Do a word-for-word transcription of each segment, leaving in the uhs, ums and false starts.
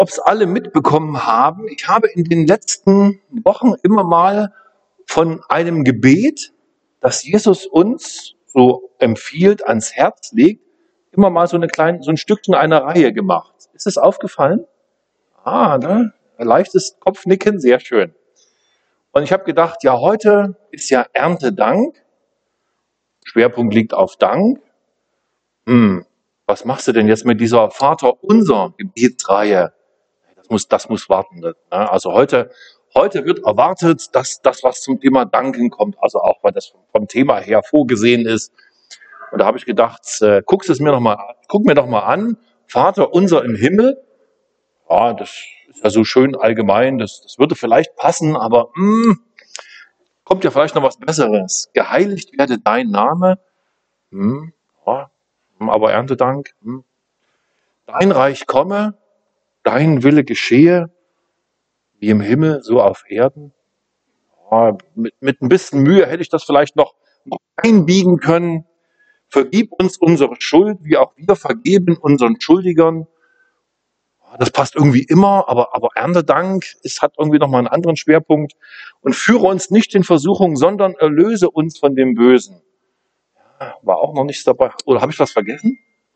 ob es alle mitbekommen haben. Ich habe in den letzten Wochen immer mal von einem Gebet, das Jesus uns so empfiehlt, ans Herz legt, immer mal so eine kleine, so ein Stückchen einer Reihe gemacht. Ist es aufgefallen? Ah, ne? Ein leichtes Kopfnicken, sehr schön. Und ich habe gedacht, ja, heute ist ja Erntedank. Schwerpunkt liegt auf Dank. Hm, was machst du denn jetzt mit dieser Vaterunser Gebetsreihe? Das muss, das muss warten. Ne? Also heute, heute wird erwartet, dass das, was zum Thema Danken kommt, also auch weil das vom Thema her vorgesehen ist. Und da habe ich gedacht, äh, guckst es mir noch mal, guck mir doch mal an, Vater unser im Himmel. Ja, das ist ja so schön allgemein, das, das würde vielleicht passen, aber mh, kommt ja vielleicht noch was Besseres. Geheiligt werde dein Name. Hm, ja, aber Erntedank. Hm. Dein Reich komme, dein Wille geschehe, wie im Himmel, so auf Erden. Ja, mit, mit ein bisschen Mühe hätte ich das vielleicht noch, noch einbiegen können. Vergib uns unsere Schuld, wie auch wir vergeben unseren Schuldigern. Ja, das passt irgendwie immer, aber, aber Erntedank ist, hat irgendwie nochmal einen anderen Schwerpunkt. Und führe uns nicht in Versuchung, sondern erlöse uns von dem Bösen. Ja, war auch noch nichts dabei. Oder habe ich was vergessen?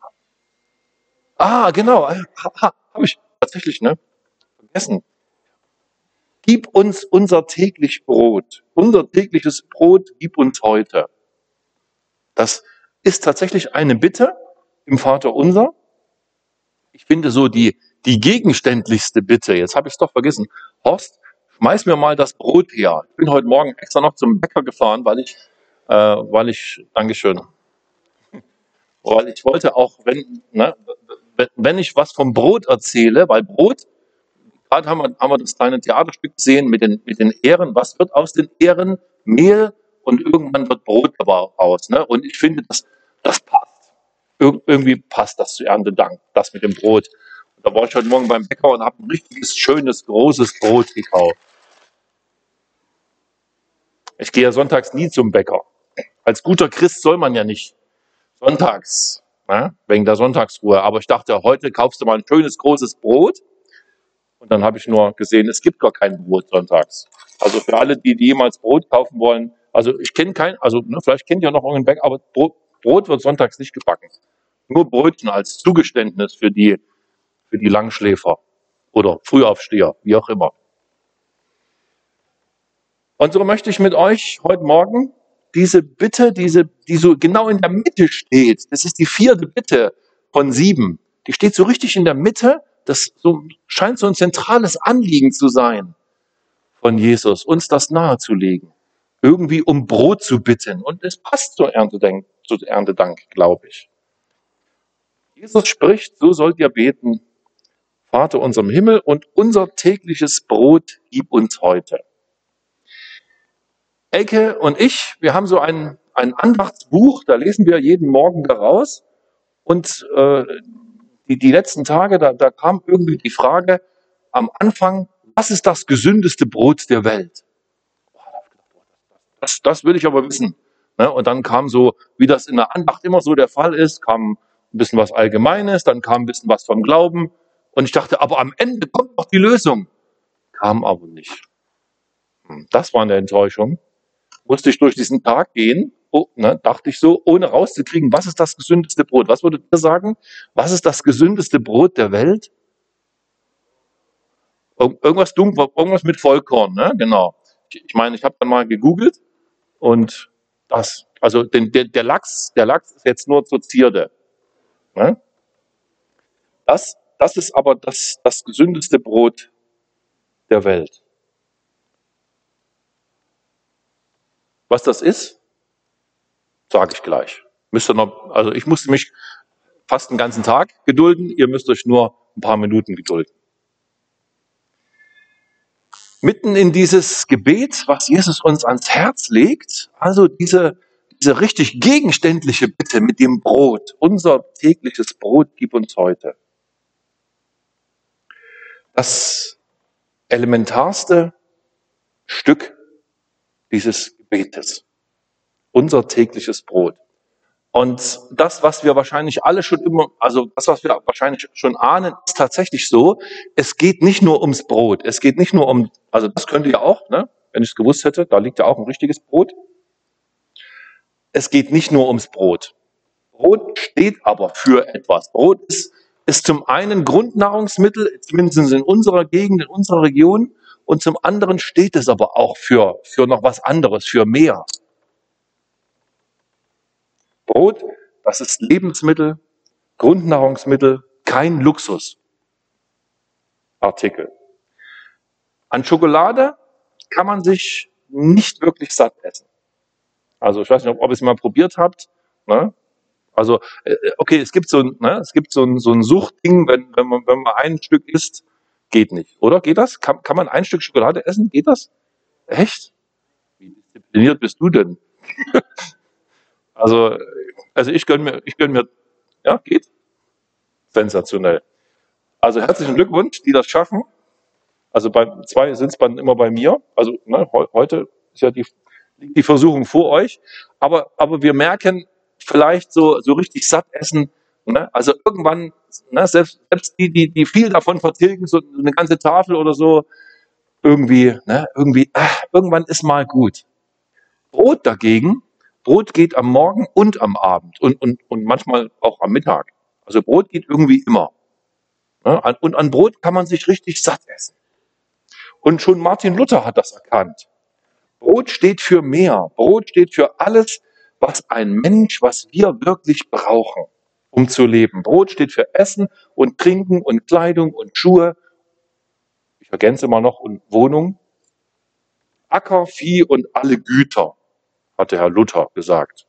Ah, genau. Ha, ha, habe ich tatsächlich, ne? Vergessen. Gib uns unser täglich Brot. Unser tägliches Brot gib uns heute. Das ist tatsächlich eine Bitte im Vaterunser. Ich finde so die, die gegenständlichste Bitte. Jetzt habe ich es doch vergessen. Horst, schmeiß mir mal das Brot her. Ich bin heute Morgen extra noch zum Bäcker gefahren, weil ich, äh, weil ich, Dankeschön, weil ich wollte auch, wenn, ne, wenn ich was vom Brot erzähle, weil Brot, gerade haben wir, haben wir das kleine Theaterstück gesehen mit den, mit den Ähren. Was wird aus den Ähren? Mehl und irgendwann wird Brot daraus. Ne? Und ich finde, das, das passt. Ir irgendwie passt das zu Erntedank, das mit dem Brot. Und da war ich heute Morgen beim Bäcker und habe ein richtiges, schönes, großes Brot gekauft. Ich gehe ja sonntags nie zum Bäcker. Als guter Christ soll man ja nicht sonntags, ne? Wegen der Sonntagsruhe. Aber ich dachte, heute kaufst du mal ein schönes, großes Brot. Und dann habe ich nur gesehen, es gibt gar kein Brot sonntags. Also für alle, die, die jemals Brot kaufen wollen, also ich kenne kein, also ne, vielleicht kennt ihr noch irgendeinen Bäcker, aber Brot, Brot wird sonntags nicht gebacken. Nur Brötchen als Zugeständnis für die, für die Langschläfer oder Frühaufsteher, wie auch immer. Und so möchte ich mit euch heute Morgen diese Bitte, diese, die so genau in der Mitte steht, das ist die vierte Bitte von sieben, die steht so richtig in der Mitte. Das so, scheint so ein zentrales Anliegen zu sein von Jesus, uns das nahezulegen. Irgendwie um Brot zu bitten. Und es passt zur Erntedank, zu Erntedank, glaube ich. Jesus spricht, so sollt ihr beten, Vater unserem Himmel, und unser tägliches Brot gib uns heute. Elke und ich, wir haben so ein, ein Andachtsbuch, da lesen wir jeden Morgen daraus. Und äh, Die, die letzten Tage, da, da kam irgendwie die Frage am Anfang, was ist das gesündeste Brot der Welt? Das, das will ich aber wissen. Ne? Und dann kam so, wie das in der Andacht immer so der Fall ist, kam ein bisschen was Allgemeines, dann kam ein bisschen was vom Glauben. Und ich dachte, aber am Ende kommt doch die Lösung. Kam aber nicht. Das war eine Enttäuschung. Musste ich durch diesen Tag gehen, oh, ne, dachte ich so, ohne rauszukriegen, was ist das gesündeste Brot? Was würdet ihr sagen? Was ist das gesündeste Brot der Welt? Ir irgendwas dunkel, irgendwas mit Vollkorn, ne? Genau. Ich, ich meine, ich habe dann mal gegoogelt und das, also den, der, der Lachs, der Lachs ist jetzt nur zur Zierde. Ne? Das, das ist aber das, das gesündeste Brot der Welt. Was das ist, sage ich gleich. Müsst ihr noch, also ich musste mich fast den ganzen Tag gedulden, ihr müsst euch nur ein paar Minuten gedulden. Mitten in dieses Gebet, was Jesus uns ans Herz legt, also diese, diese richtig gegenständliche Bitte mit dem Brot, unser tägliches Brot gib uns heute. Das elementarste Stück dieses Gebetes, unser tägliches Brot. Und das, was wir wahrscheinlich alle schon immer, also das, was wir wahrscheinlich schon ahnen, ist tatsächlich so. Es geht nicht nur ums Brot. Es geht nicht nur um, also das könnte ja auch, ne, wenn ich es gewusst hätte, da liegt ja auch ein richtiges Brot. Es geht nicht nur ums Brot. Brot steht aber für etwas. Brot ist, ist zum einen Grundnahrungsmittel, zumindest in unserer Gegend, in unserer Region, und zum anderen steht es aber auch für, für noch was anderes, für mehr. Brot, das ist Lebensmittel, Grundnahrungsmittel, kein Luxusartikel. An Schokolade kann man sich nicht wirklich satt essen. Also ich weiß nicht, ob ihr es mal probiert habt. Ne? Also okay, es gibt so ein, ne, es gibt so ein, so ein Suchtding, wenn, wenn, man, wenn man ein Stück isst, geht nicht, oder? Geht das? Kann, kann man ein Stück Schokolade essen? Geht das? Echt? Wie diszipliniert bist du denn? Also, also ich gönne mir, ich gönne mir, ja, geht. Sensationell. Also herzlichen Glückwunsch, die das schaffen. Also bei zwei sind es dann immer bei mir. Also ne, heute ist ja die, liegt die Versuchung vor euch. Aber, aber wir merken vielleicht so, so richtig satt essen. Ne? Also irgendwann, ne, selbst, selbst die, die, die viel davon vertilgen, so eine ganze Tafel oder so, irgendwie, ne, irgendwie, ach, irgendwann ist mal gut. Brot dagegen, Brot geht am Morgen und am Abend und, und, und manchmal auch am Mittag. Also Brot geht irgendwie immer. Ne? Und an Brot kann man sich richtig satt essen. Und schon Martin Luther hat das erkannt. Brot steht für mehr. Brot steht für alles, was ein Mensch, was wir wirklich brauchen, um zu leben. Brot steht für Essen und Trinken und Kleidung und Schuhe. Ich ergänze mal noch, und Wohnung. Acker, Vieh und alle Güter, hatte Herr Luther gesagt.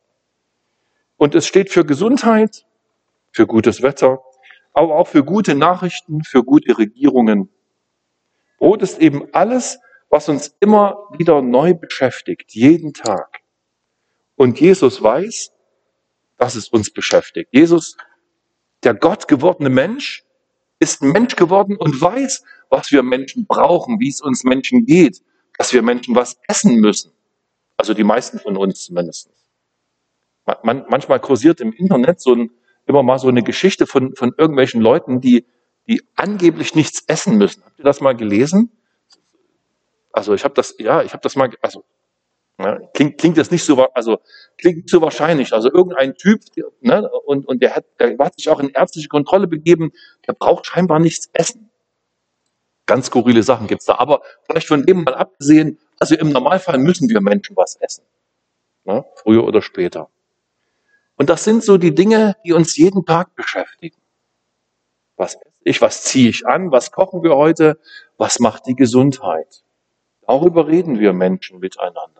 Und es steht für Gesundheit, für gutes Wetter, aber auch für gute Nachrichten, für gute Regierungen. Brot ist eben alles, was uns immer wieder neu beschäftigt, jeden Tag. Und Jesus weiß, dass es uns beschäftigt. Jesus, der Gott gewordene Mensch, ist Mensch geworden und weiß, was wir Menschen brauchen, wie es uns Menschen geht, dass wir Menschen was essen müssen. Also die meisten von uns zumindest. Man, manchmal kursiert im Internet so ein, immer mal so eine Geschichte von, von irgendwelchen Leuten, die, die angeblich nichts essen müssen. Habt ihr das mal gelesen? Also ich habe das, ja, ich habe das mal, also ja, klingt, klingt das nicht so, also klingt nicht so wahrscheinlich. Also irgendein Typ, ne, und, und der hat, der hat sich auch in ärztliche Kontrolle begeben, der braucht scheinbar nichts essen. Ganz skurrile Sachen gibt's da. Aber vielleicht von dem mal abgesehen, also im Normalfall müssen wir Menschen was essen. Ne, früher oder später. Und das sind so die Dinge, die uns jeden Tag beschäftigen. Was esse ich, was ziehe ich an, was kochen wir heute, was macht die Gesundheit? Darüber reden wir Menschen miteinander.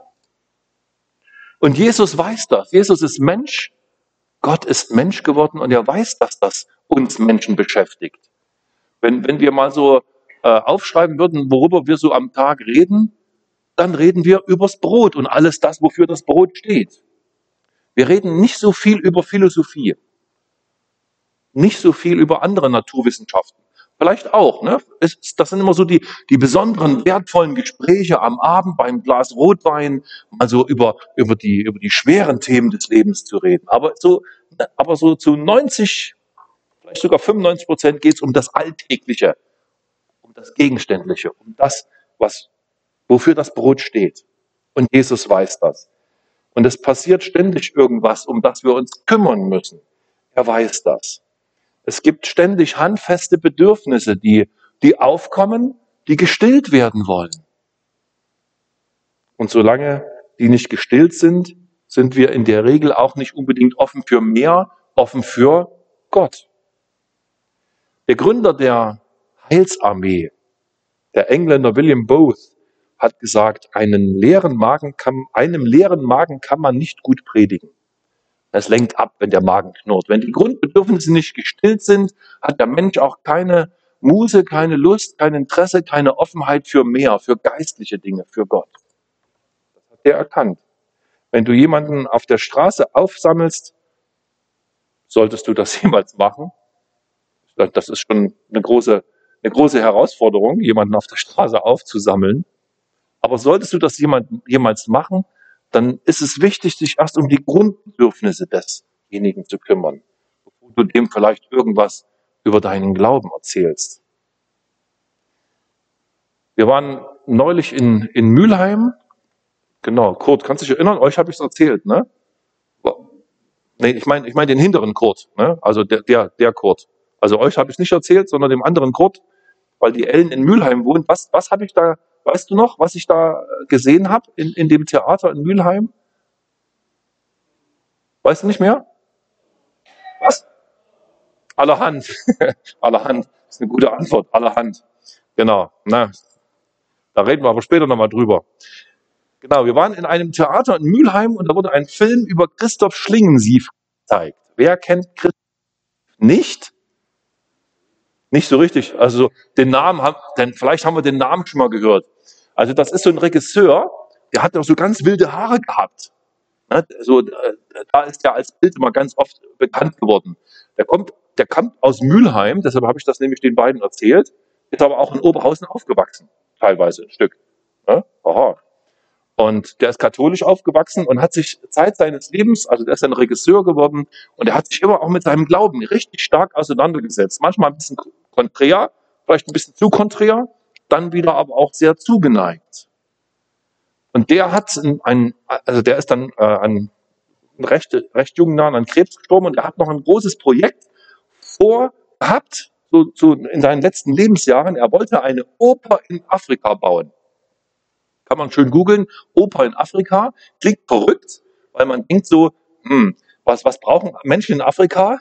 Und Jesus weiß das. Jesus ist Mensch. Gott ist Mensch geworden und er weiß, dass das uns Menschen beschäftigt. Wenn, wenn wir mal so äh, aufschreiben würden, worüber wir so am Tag reden, dann reden wir übers Brot und alles das, wofür das Brot steht. Wir reden nicht so viel über Philosophie. Nicht so viel über andere Naturwissenschaften. Vielleicht auch, ne? Es, das sind immer so die, die besonderen, wertvollen Gespräche am Abend beim Glas Rotwein, also über, über die, über die schweren Themen des Lebens zu reden. Aber so, aber so zu neunzig, vielleicht sogar fünfundneunzig Prozent geht es um das Alltägliche, um das Gegenständliche, um das, was, wofür das Brot steht. Und Jesus weiß das. Und es passiert ständig irgendwas, um das wir uns kümmern müssen. Er weiß das. Es gibt ständig handfeste Bedürfnisse, die, die aufkommen, die gestillt werden wollen. Und solange die nicht gestillt sind, sind wir in der Regel auch nicht unbedingt offen für mehr, offen für Gott. Der Gründer der Heilsarmee, der Engländer William Booth, hat gesagt, einen leeren Magen kann, einem leeren Magen kann man nicht gut predigen. Es lenkt ab, wenn der Magen knurrt. Wenn die Grundbedürfnisse nicht gestillt sind, hat der Mensch auch keine Muße, keine Lust, kein Interesse, keine Offenheit für mehr, für geistliche Dinge, für Gott. Das hat er erkannt. Wenn du jemanden auf der Straße aufsammelst, solltest du das jemals machen. Das ist schon eine große, eine große Herausforderung, jemanden auf der Straße aufzusammeln. Aber solltest du das jemand, jemals machen, dann ist es wichtig, sich erst um die Grundbedürfnisse des denjenigen zu kümmern, bevor du dem vielleicht irgendwas über deinen Glauben erzählst. Wir waren neulich in, in Mülheim. Genau, Kurt, kannst du dich erinnern? Euch habe ich es erzählt, ne? Nee, ich meine ich mein den hinteren Kurt, ne? Also der, der, der Kurt. Also euch habe ich es nicht erzählt, sondern dem anderen Kurt, weil die Ellen in Mülheim wohnt. Was, was habe ich da, weißt du noch, was ich da gesehen habe in, in dem Theater in Mülheim? Weißt du nicht mehr? Was? Allerhand. Allerhand. Das ist eine gute Antwort. Allerhand. Genau. Na, da reden wir aber später nochmal drüber. Genau, wir waren in einem Theater in Mülheim und da wurde ein Film über Christoph Schlingensief gezeigt. Wer kennt Christoph nicht? Nicht so richtig. Also den Namen haben, denn vielleicht haben wir den Namen schon mal gehört. Also das ist so ein Regisseur, der hat doch so ganz wilde Haare gehabt. Ne? So, äh, da ist er als Bild immer ganz oft bekannt geworden. Der kommt, der kommt aus Mülheim, deshalb habe ich das nämlich den beiden erzählt, ist aber auch in Oberhausen aufgewachsen, teilweise ein Stück. Ne? Aha. Und der ist katholisch aufgewachsen und hat sich Zeit seines Lebens, also der ist ein Regisseur geworden und er hat sich immer auch mit seinem Glauben richtig stark auseinandergesetzt. Manchmal ein bisschen konträr, vielleicht ein bisschen zu konträr, dann wieder aber auch sehr zugeneigt. Und der hat ein, also der ist dann äh, an recht, recht jungen Jahren an Krebs gestorben und er hat noch ein großes Projekt vorgehabt, so, so in seinen letzten Lebensjahren. Er wollte eine Oper in Afrika bauen. Kann man schön googeln, Oper in Afrika, klingt verrückt, weil man denkt so, hm, was, was brauchen Menschen in Afrika?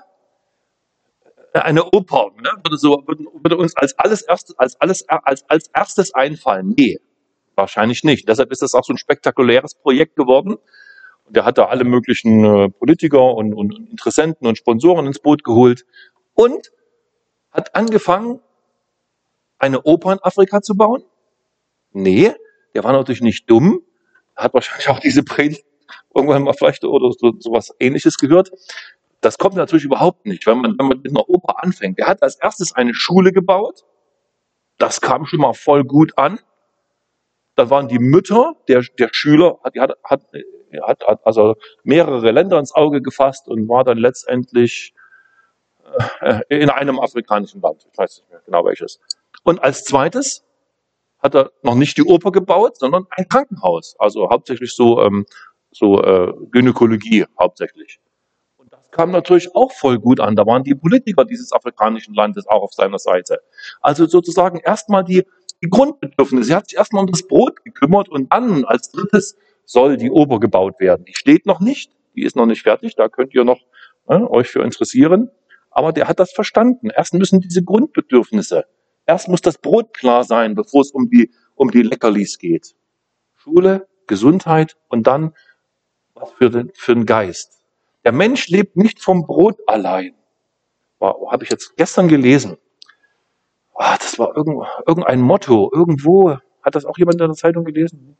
Eine Oper, ne? würde, so, würde, würde uns als alles erstes, als alles, als, als erstes einfallen. Nee, wahrscheinlich nicht. Deshalb ist das auch so ein spektakuläres Projekt geworden. Und der hat da alle möglichen äh, Politiker und, und Interessenten und Sponsoren ins Boot geholt und hat angefangen, eine Oper in Afrika zu bauen. Nee, der war natürlich nicht dumm, hat wahrscheinlich auch diese Predigt irgendwann mal vielleicht oder so, sowas Ähnliches gehört. Das kommt natürlich überhaupt nicht, wenn man, wenn man mit einer Oper anfängt. Der hat als erstes eine Schule gebaut. Das kam schon mal voll gut an. Da waren die Mütter der, der Schüler, die hat, hat, hat, hat also mehrere Länder ins Auge gefasst und war dann letztendlich äh, in einem afrikanischen Land. Ich weiß nicht mehr genau welches. Und als zweites hat er noch nicht die Oper gebaut, sondern ein Krankenhaus. Also hauptsächlich so, ähm, so äh, Gynäkologie hauptsächlich. Und das kam natürlich auch voll gut an. Da waren die Politiker dieses afrikanischen Landes auch auf seiner Seite. Also sozusagen erstmal die, die Grundbedürfnisse. Sie hat sich erstmal um das Brot gekümmert und dann als drittes soll die Oper gebaut werden. Die steht noch nicht, die ist noch nicht fertig, da könnt ihr noch äh, euch für interessieren. Aber der hat das verstanden. Erst müssen diese Grundbedürfnisse, erst muss das Brot klar sein, bevor es um die, um die Leckerlis geht. Schule, Gesundheit und dann was für den, für den Geist. Der Mensch lebt nicht vom Brot allein. Habe ich jetzt gestern gelesen. Ah, das war irgend, irgendein Motto. Irgendwo, hat das auch jemand in der Zeitung gelesen?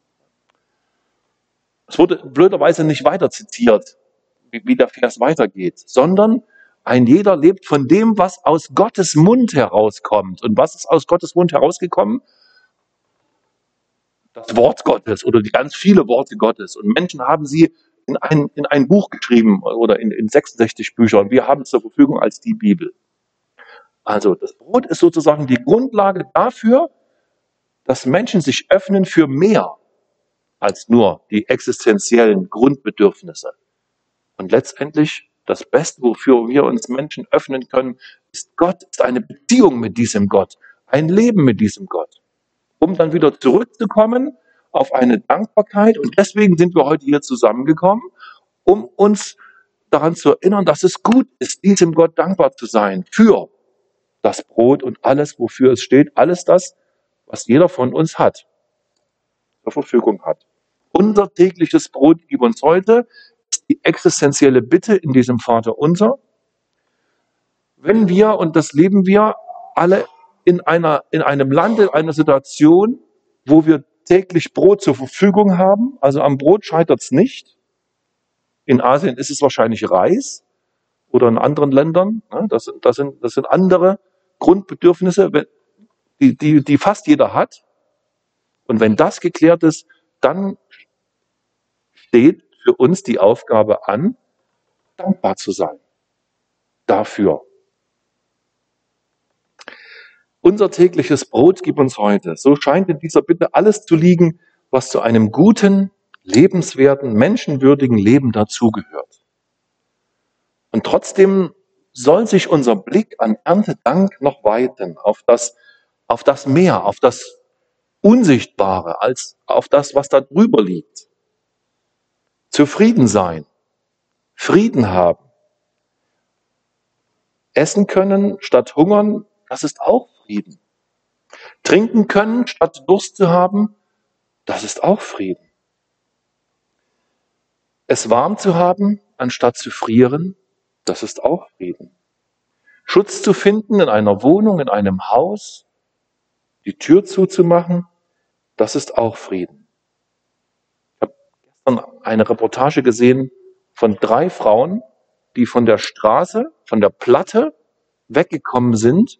Es wurde blöderweise nicht weiter zitiert, wie, wie der Vers weitergeht, sondern ein jeder lebt von dem, was aus Gottes Mund herauskommt. Und was ist aus Gottes Mund herausgekommen? Das Wort Gottes oder die ganz viele Worte Gottes. Und Menschen haben sie in ein, in ein Buch geschrieben oder in, in sechsundsechzig Bücher. Und wir haben es zur Verfügung als die Bibel. Also das Brot ist sozusagen die Grundlage dafür, dass Menschen sich öffnen für mehr als nur die existenziellen Grundbedürfnisse. Und letztendlich das Beste, wofür wir uns Menschen öffnen können, ist Gott, ist eine Beziehung mit diesem Gott, ein Leben mit diesem Gott, um dann wieder zurückzukommen auf eine Dankbarkeit. Und deswegen sind wir heute hier zusammengekommen, um uns daran zu erinnern, dass es gut ist, diesem Gott dankbar zu sein für das Brot und alles, wofür es steht, alles das, was jeder von uns hat, zur Verfügung hat. Unser tägliches Brot gib uns heute, ist die existenzielle Bitte in diesem Vater unser. Wenn wir, und das leben wir alle in einer, in einem Land, in einer Situation, wo wir täglich Brot zur Verfügung haben, also am Brot scheitert es nicht. In Asien ist es wahrscheinlich Reis oder in anderen Ländern. Das, das, sind, das sind andere Grundbedürfnisse, die, die, die fast jeder hat. Und wenn das geklärt ist, dann steht für uns die Aufgabe an, dankbar zu sein dafür. Unser tägliches Brot gib uns heute. So scheint in dieser Bitte alles zu liegen, was zu einem guten, lebenswerten, menschenwürdigen Leben dazugehört. Und trotzdem soll sich unser Blick an Erntedank noch weiten auf das, auf das Meer, auf das Unsichtbare, als auf das, was da drüber liegt. Zufrieden sein, Frieden haben, essen können statt hungern, das ist auch Frieden. Trinken können statt Durst zu haben, das ist auch Frieden. Es warm zu haben, anstatt zu frieren, das ist auch Frieden. Schutz zu finden in einer Wohnung, in einem Haus, die Tür zuzumachen, das ist auch Frieden. Ich habe gestern eine Reportage gesehen von drei Frauen, die von der Straße, von der Platte weggekommen sind.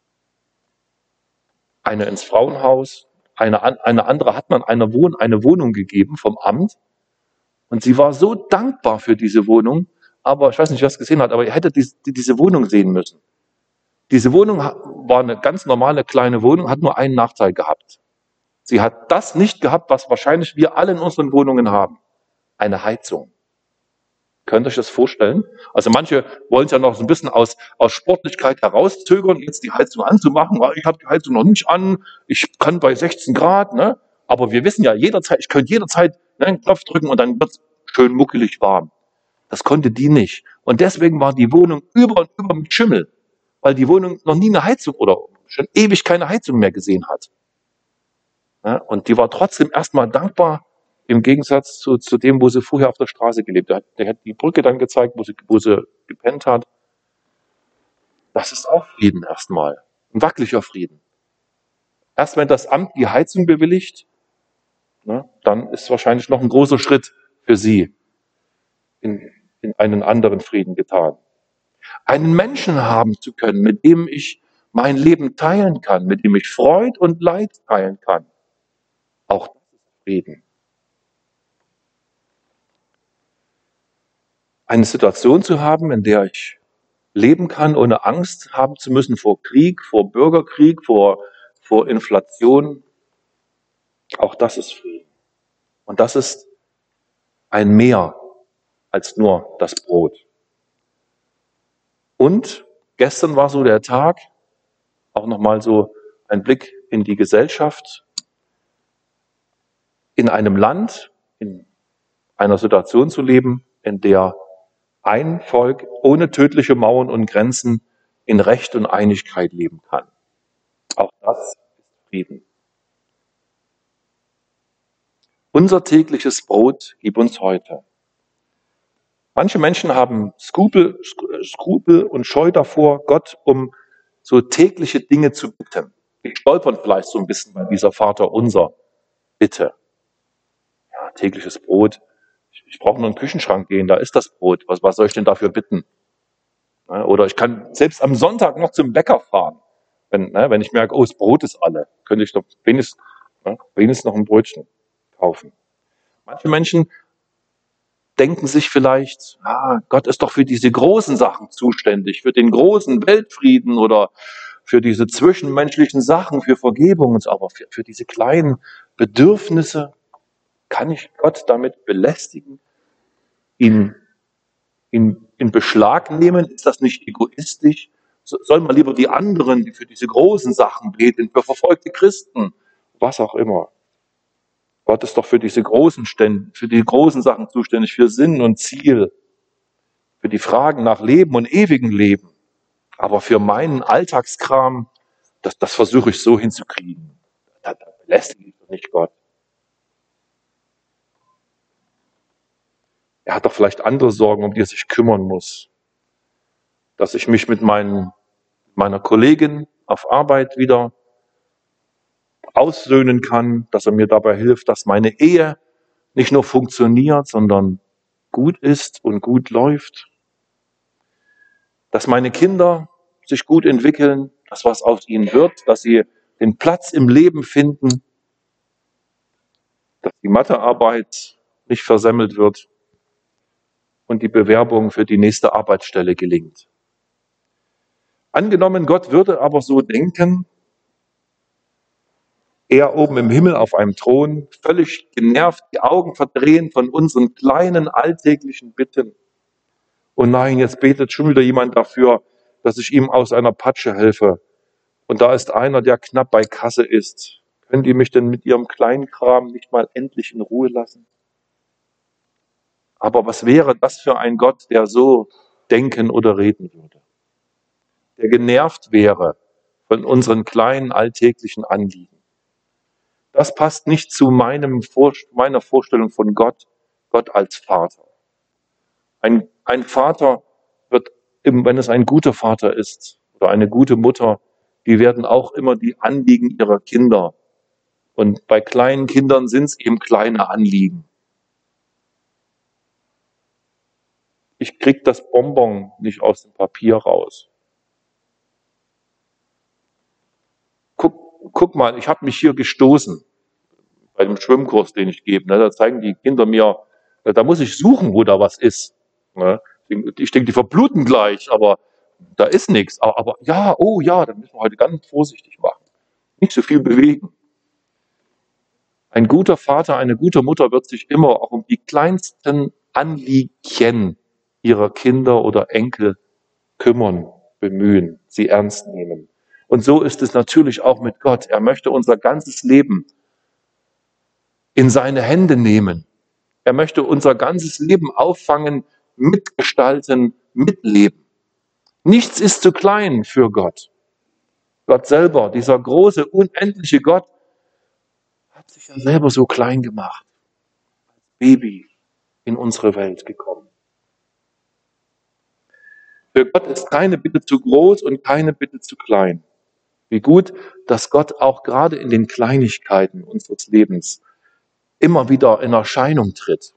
Eine ins Frauenhaus, eine, eine andere hat man eine, Wohn, eine Wohnung gegeben vom Amt. Und sie war so dankbar für diese Wohnung, aber ich weiß nicht, wer es gesehen hat, aber ihr hättet diese, diese Wohnung sehen müssen. Diese Wohnung war eine ganz normale kleine Wohnung, hat nur einen Nachteil gehabt. Sie hat das nicht gehabt, was wahrscheinlich wir alle in unseren Wohnungen haben. Eine Heizung. Könnt ihr euch das vorstellen? Also manche wollen es ja noch so ein bisschen aus, aus Sportlichkeit herauszögern, jetzt die Heizung anzumachen. Ich habe die Heizung noch nicht an, ich kann bei sechzehn Grad, ne? Aber wir wissen ja jederzeit, ich könnte jederzeit ne, einen Knopf drücken und dann wird es schön muckelig warm. Das konnte die nicht. Und deswegen war die Wohnung über und über mit Schimmel, weil die Wohnung noch nie eine Heizung oder schon ewig keine Heizung mehr gesehen hat. Ja, und die war trotzdem erstmal dankbar, im Gegensatz zu, zu dem, wo sie vorher auf der Straße gelebt hat. Der hat die Brücke dann gezeigt, wo sie, wo sie gepennt hat. Das ist auch Frieden erstmal. Ein wackeliger Frieden. Erst wenn das Amt die Heizung bewilligt, ne, dann ist wahrscheinlich noch ein großer Schritt für sie in, in einen anderen Frieden getan. Einen Menschen haben zu können, mit dem ich mein Leben teilen kann, mit dem ich Freud und Leid teilen kann. Auch das ist Frieden. Eine Situation zu haben, in der ich leben kann, ohne Angst haben zu müssen vor Krieg, vor Bürgerkrieg, vor, vor Inflation. Auch das ist Frieden. Und das ist ein Mehr als nur das Brot. Und gestern war so der Tag, auch nochmal so ein Blick in die Gesellschaft, in einem Land, in einer Situation zu leben, in der ein Volk ohne tödliche Mauern und Grenzen in Recht und Einigkeit leben kann. Auch das ist Frieden. Unser tägliches Brot gib uns heute. Manche Menschen haben Skrupel, Skrupel und Scheu davor, Gott um so tägliche Dinge zu bitten. Die stolpern vielleicht so ein bisschen bei dieser Vaterunser Bitte. Ja, tägliches Brot. Ich, ich brauche nur in den Küchenschrank gehen, da ist das Brot. Was, was soll ich denn dafür bitten? Ja, oder ich kann selbst am Sonntag noch zum Bäcker fahren. Wenn, ne, wenn ich merke, oh, das Brot ist alle, könnte ich doch wenigstens, ne, wenigstens noch ein Brötchen kaufen. Manche Menschen denken sich vielleicht, ah, Gott ist doch für diese großen Sachen zuständig, für den großen Weltfrieden oder für diese zwischenmenschlichen Sachen, für Vergebung und so, aber für, für diese kleinen Bedürfnisse kann ich Gott damit belästigen, ihn, ihn in Beschlag nehmen? Ist das nicht egoistisch? So, soll man lieber die anderen, die für diese großen Sachen beten, für verfolgte Christen, was auch immer. Gott ist doch für diese großen Stände, für die großen Sachen zuständig, für Sinn und Ziel, für die Fragen nach Leben und ewigem Leben. Aber für meinen Alltagskram, das, das versuche ich so hinzukriegen. Da, da belästige ich doch nicht Gott. Er hat doch vielleicht andere Sorgen, um die er sich kümmern muss. Dass ich mich mit meinen, meiner Kollegin auf Arbeit wieder aussöhnen kann, dass er mir dabei hilft, dass meine Ehe nicht nur funktioniert, sondern gut ist und gut läuft. Dass meine Kinder sich gut entwickeln, dass was aus ihnen wird, dass sie den Platz im Leben finden, dass die Mathearbeit nicht versemmelt wird. und die Bewerbung für die nächste Arbeitsstelle gelingt. Angenommen, Gott würde aber so denken, er oben im Himmel auf einem Thron, völlig genervt, die Augen verdrehen von unseren kleinen alltäglichen Bitten. Und nein, jetzt betet schon wieder jemand dafür, dass ich ihm aus einer Patsche helfe. Und da ist einer, der knapp bei Kasse ist. Können die mich denn mit ihrem Kleinkram nicht mal endlich in Ruhe lassen? Aber was wäre das für ein Gott, der so denken oder reden würde? Der genervt wäre von unseren kleinen alltäglichen Anliegen. Das passt nicht zu meinem, meiner Vorstellung von Gott, Gott als Vater. Ein, ein Vater wird, wenn es ein guter Vater ist oder eine gute Mutter, die werden auch immer die Anliegen ihrer Kinder. Und bei kleinen Kindern sind es eben kleine Anliegen. Ich krieg das Bonbon nicht aus dem Papier raus. Guck, guck mal, ich habe mich hier gestoßen bei dem Schwimmkurs, den ich gebe. Ne, da zeigen die Kinder mir, da muss ich suchen, wo da was ist. Ne, ich denke, die verbluten gleich, aber da ist nichts. Aber, aber ja, oh ja, da müssen wir heute ganz vorsichtig machen. Nicht so viel bewegen. Ein guter Vater, eine gute Mutter wird sich immer auch um die kleinsten Anliegen ihrer Kinder oder Enkel kümmern, bemühen, sie ernst nehmen. Und so ist es natürlich auch mit Gott. Er möchte unser ganzes Leben in seine Hände nehmen. Er möchte unser ganzes Leben auffangen, mitgestalten, mitleben. Nichts ist zu klein für Gott. Gott selber, dieser große, unendliche Gott, hat sich ja selber so klein gemacht. Als Baby in unsere Welt gekommen. Für Gott ist keine Bitte zu groß und keine Bitte zu klein. Wie gut, dass Gott auch gerade in den Kleinigkeiten unseres Lebens immer wieder in Erscheinung tritt.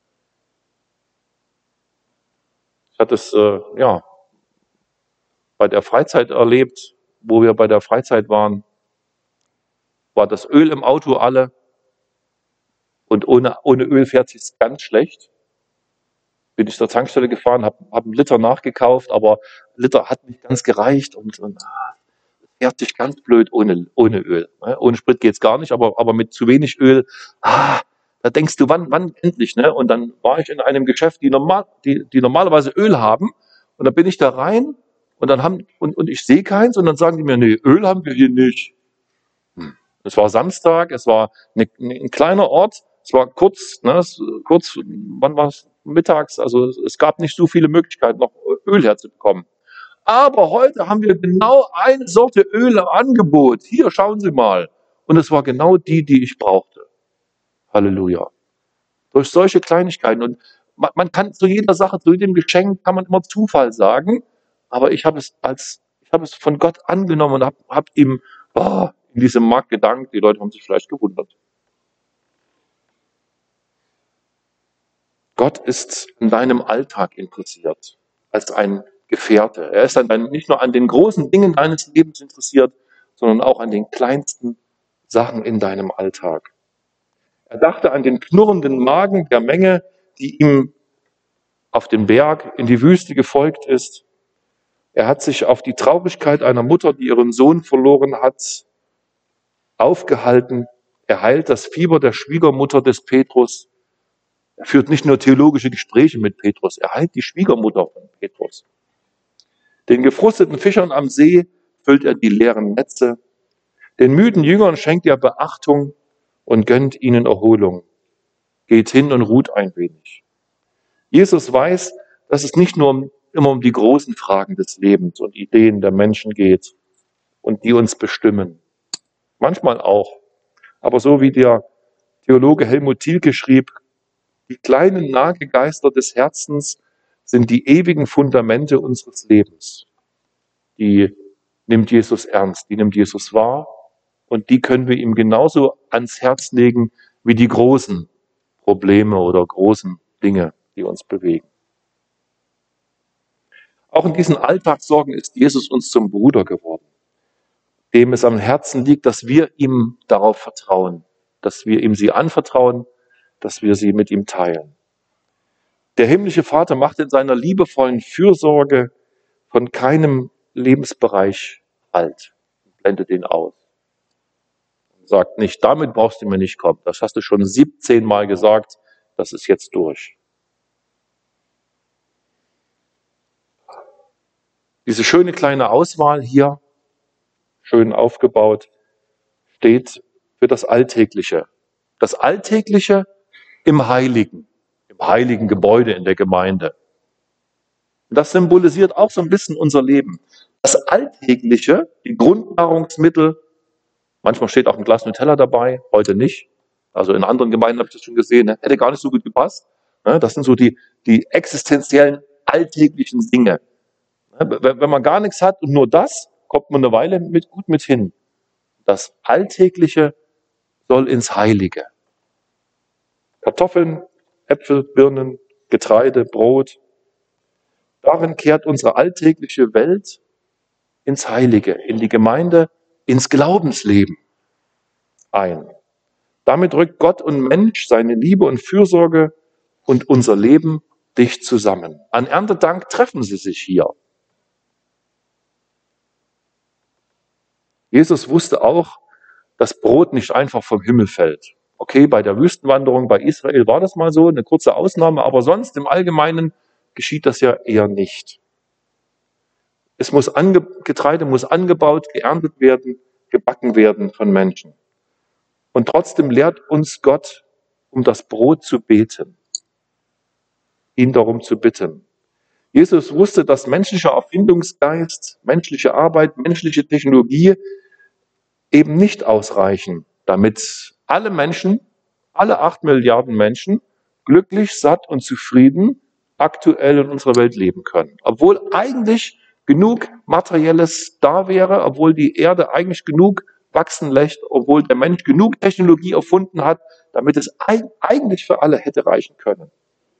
Ich hatte es äh, ja, bei der Freizeit erlebt, wo wir bei der Freizeit waren, war das Öl im Auto alle und ohne, ohne Öl fährt es sich ganz schlecht. Bin ich zur Tankstelle gefahren, habe hab einen Liter nachgekauft, aber ein Liter hat nicht ganz gereicht und, und ah, fährt sich ganz blöd ohne, ohne Öl. Ne? Ohne Sprit geht's gar nicht, aber, aber mit zu wenig Öl, ah, da denkst du, wann, wann endlich? Ne? Und dann war ich in einem Geschäft, die, normal, die, die normalerweise Öl haben, und dann bin ich da rein und dann haben und, und ich sehe keins und dann sagen die mir, nee, Öl haben wir hier nicht. Hm. Es war Samstag, es war eine, ein kleiner Ort, es war kurz, ne, es, kurz, wann war es? Mittags, also es gab nicht so viele Möglichkeiten, noch Öl herzubekommen. Aber heute haben wir genau eine Sorte Öl im Angebot. Hier, schauen Sie mal. Und es war genau die, die ich brauchte. Halleluja. Durch solche Kleinigkeiten. Und man, man kann zu jeder Sache, zu jedem Geschenk, kann man immer Zufall sagen. Aber ich habe es als, ich habe es von Gott angenommen und habe hab ihm oh, in diesem Markt gedankt. Die Leute haben sich vielleicht gewundert. Gott ist in deinem Alltag interessiert, als ein Gefährte. Er ist an dein, nicht nur an den großen Dingen deines Lebens interessiert, sondern auch an den kleinsten Sachen in deinem Alltag. Er dachte an den knurrenden Magen der Menge, die ihm auf den Berg in die Wüste gefolgt ist. Er hat sich auf die Traurigkeit einer Mutter, die ihren Sohn verloren hat, aufgehalten. Er heilt das Fieber der Schwiegermutter des Petrus. Er führt nicht nur theologische Gespräche mit Petrus, er heilt die Schwiegermutter von Petrus. Den gefrusteten Fischern am See füllt er die leeren Netze. Den müden Jüngern schenkt er Beachtung und gönnt ihnen Erholung. Geht hin und ruht ein wenig. Jesus weiß, dass es nicht nur um, immer um die großen Fragen des Lebens und Ideen der Menschen geht und die uns bestimmen. Manchmal auch. Aber so wie der Theologe Helmut Thielke schrieb, die kleinen Nagegeister des Herzens sind die ewigen Fundamente unseres Lebens. Die nimmt Jesus ernst, die nimmt Jesus wahr und die können wir ihm genauso ans Herz legen wie die großen Probleme oder großen Dinge, die uns bewegen. Auch in diesen Alltagssorgen ist Jesus uns zum Bruder geworden, dem es am Herzen liegt, dass wir ihm darauf vertrauen, dass wir ihm sie anvertrauen, dass wir sie mit ihm teilen. Der himmlische Vater macht in seiner liebevollen Fürsorge von keinem Lebensbereich Halt. Blendet ihn aus. Sagt nicht, damit brauchst du mir nicht kommen. Das hast du schon siebzehn Mal gesagt. Das ist jetzt durch. Diese schöne kleine Auswahl hier, schön aufgebaut, steht für das Alltägliche. Das Alltägliche im Heiligen, im heiligen Gebäude in der Gemeinde. Das symbolisiert auch so ein bisschen unser Leben. Das Alltägliche, die Grundnahrungsmittel, manchmal steht auch ein Glas Nutella dabei, heute nicht. Also in anderen Gemeinden habe ich das schon gesehen, ne? Hätte gar nicht so gut gepasst. Ne? Das sind so die, die existenziellen, alltäglichen Dinge. Ne? Wenn man gar nichts hat und nur das, kommt man eine Weile mit, gut mit hin. Das Alltägliche soll ins Heilige. Kartoffeln, Äpfel, Birnen, Getreide, Brot. Darin kehrt unsere alltägliche Welt ins Heilige, in die Gemeinde, ins Glaubensleben ein. Damit rückt Gott und Mensch, seine Liebe und Fürsorge und unser Leben dicht zusammen. An Erntedank treffen sie sich hier. Jesus wusste auch, dass Brot nicht einfach vom Himmel fällt. Okay, bei der Wüstenwanderung bei Israel war das mal so, eine kurze Ausnahme, aber sonst im Allgemeinen geschieht das ja eher nicht. Es muss ange, Getreide muss angebaut, geerntet werden, gebacken werden von Menschen. Und trotzdem lehrt uns Gott, um das Brot zu beten, ihn darum zu bitten. Jesus wusste, dass menschlicher Erfindungsgeist, menschliche Arbeit, menschliche Technologie eben nicht ausreichen, damit alle Menschen, alle acht Milliarden Menschen, glücklich, satt und zufrieden aktuell in unserer Welt leben können. Obwohl eigentlich genug Materielles da wäre, obwohl die Erde eigentlich genug wachsen lässt, obwohl der Mensch genug Technologie erfunden hat, damit es eigentlich für alle hätte reichen können.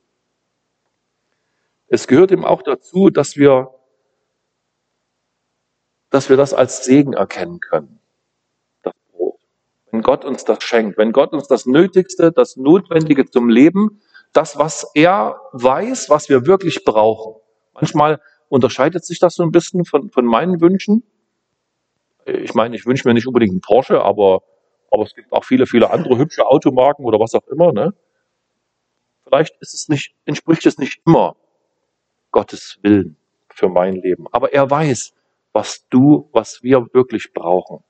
Es gehört eben auch dazu, dass wir, dass wir das als Segen erkennen können, das Brot. Wenn Gott uns das schenkt, wenn Gott uns das Nötigste, das Notwendige zum Leben, das, was er weiß, was wir wirklich brauchen. Manchmal unterscheidet sich das so ein bisschen von, von meinen Wünschen. Ich meine, ich wünsche mir nicht unbedingt einen Porsche, aber, aber es gibt auch viele, viele andere hübsche Automarken oder was auch immer. Ne? Vielleicht ist es nicht, entspricht es nicht immer Gottes Willen für mein Leben. Aber er weiß, was du, was wir wirklich brauchen.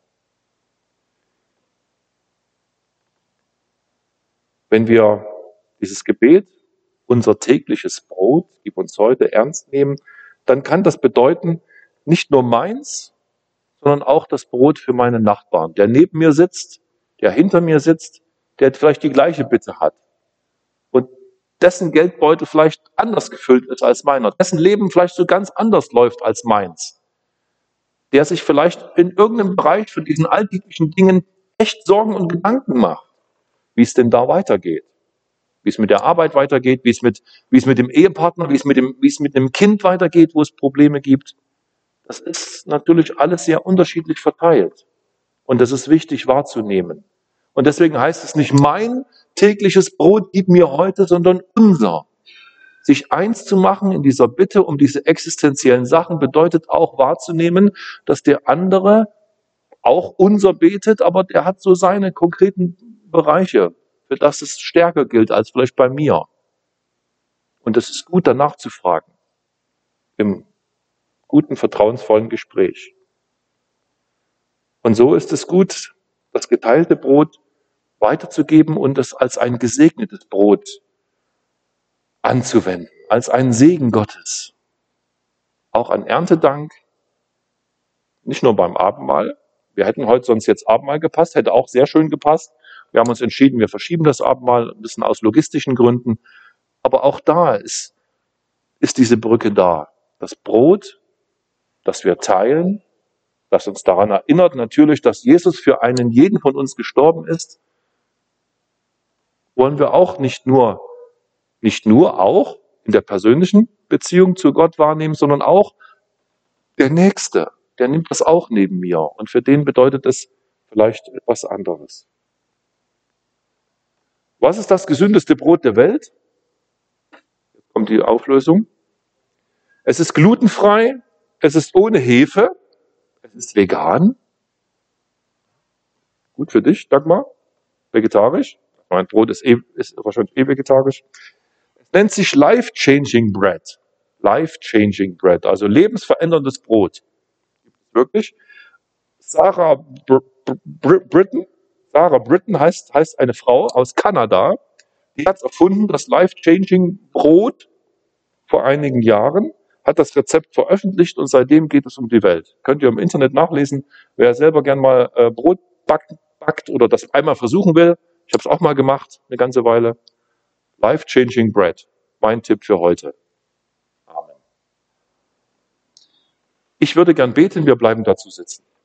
Wenn wir dieses Gebet, unser tägliches Brot, gib uns heute, ernst nehmen, dann kann das bedeuten, nicht nur meins, sondern auch das Brot für meinen Nachbarn, der neben mir sitzt, der hinter mir sitzt, der vielleicht die gleiche Bitte hat und dessen Geldbeutel vielleicht anders gefüllt ist als meiner, dessen Leben vielleicht so ganz anders läuft als meins, der sich vielleicht in irgendeinem Bereich von diesen alltäglichen Dingen echt Sorgen und Gedanken macht, wie es denn da weitergeht, wie es mit der Arbeit weitergeht, wie es mit, wie es mit dem Ehepartner, wie es mit dem, wie es mit dem Kind weitergeht, wo es Probleme gibt. Das ist natürlich alles sehr unterschiedlich verteilt. Und das ist wichtig wahrzunehmen. Und deswegen heißt es nicht, mein tägliches Brot gib mir heute, sondern unser. Sich eins zu machen in dieser Bitte um diese existenziellen Sachen bedeutet auch wahrzunehmen, dass der andere auch unser betet, aber der hat so seine konkreten Bereiche, für das es stärker gilt als vielleicht bei mir. Und es ist gut, danach zu fragen. Im guten, vertrauensvollen Gespräch. Und so ist es gut, das geteilte Brot weiterzugeben und es als ein gesegnetes Brot anzuwenden, als einen Segen Gottes. Auch an Erntedank, nicht nur beim Abendmahl. Wir hätten heute sonst jetzt Abendmahl gepasst, hätte auch sehr schön gepasst. Wir haben uns entschieden, wir verschieben das Abendmahl, ein bisschen aus logistischen Gründen. Aber auch da ist, ist diese Brücke da. Das Brot, das wir teilen, das uns daran erinnert natürlich, dass Jesus für einen jeden von uns gestorben ist, wollen wir auch nicht nur, nicht nur auch in der persönlichen Beziehung zu Gott wahrnehmen, sondern auch der Nächste, der nimmt das auch neben mir. Und für den bedeutet es vielleicht etwas anderes. Was ist das gesündeste Brot der Welt? Jetzt kommt die Auflösung. Es ist glutenfrei, es ist ohne Hefe, es ist vegan. Gut für dich, Dagmar. Vegetarisch. Mein Brot ist, eh, ist wahrscheinlich eh vegetarisch. Es nennt sich Life-Changing Bread. Life-Changing Bread, also lebensveränderndes Brot. Gibt es wirklich. Sarah Br Br Britton, Sarah Britton heißt, heißt eine Frau aus Kanada, die hat erfunden, das Life-Changing Brot vor einigen Jahren, hat das Rezept veröffentlicht und seitdem geht es um die Welt. Könnt ihr im Internet nachlesen, wer selber gern mal äh, Brot backt, backt oder das einmal versuchen will. Ich habe es auch mal gemacht, eine ganze Weile. Life-Changing Bread, mein Tipp für heute. Amen. Ich würde gern beten, wir bleiben dazu sitzen.